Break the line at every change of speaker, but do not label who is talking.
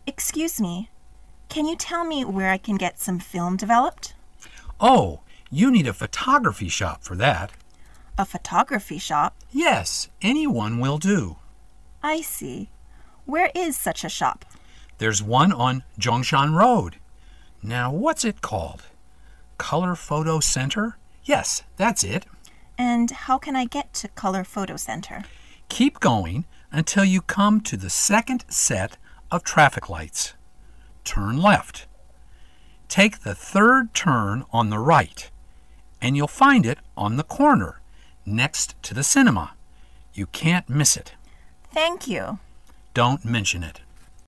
Excuse me. Can you tell me where I can get some film developed?
Oh, you need a photography shop for that.
A photography shop?
Yes, anyone will do.
I see. Where is such a shop?
There's one on Zhongshan Road. Now, what's it called? Color Photo Center? Yes, that's it.
And how can I get to Color Photo Center?
Keep going until you come to the second set of traffic lights. Turn left. Take the third turn on the right, and you'll find it on the corner next to the cinema. You can't miss it.
Thank you.
Don't mention it.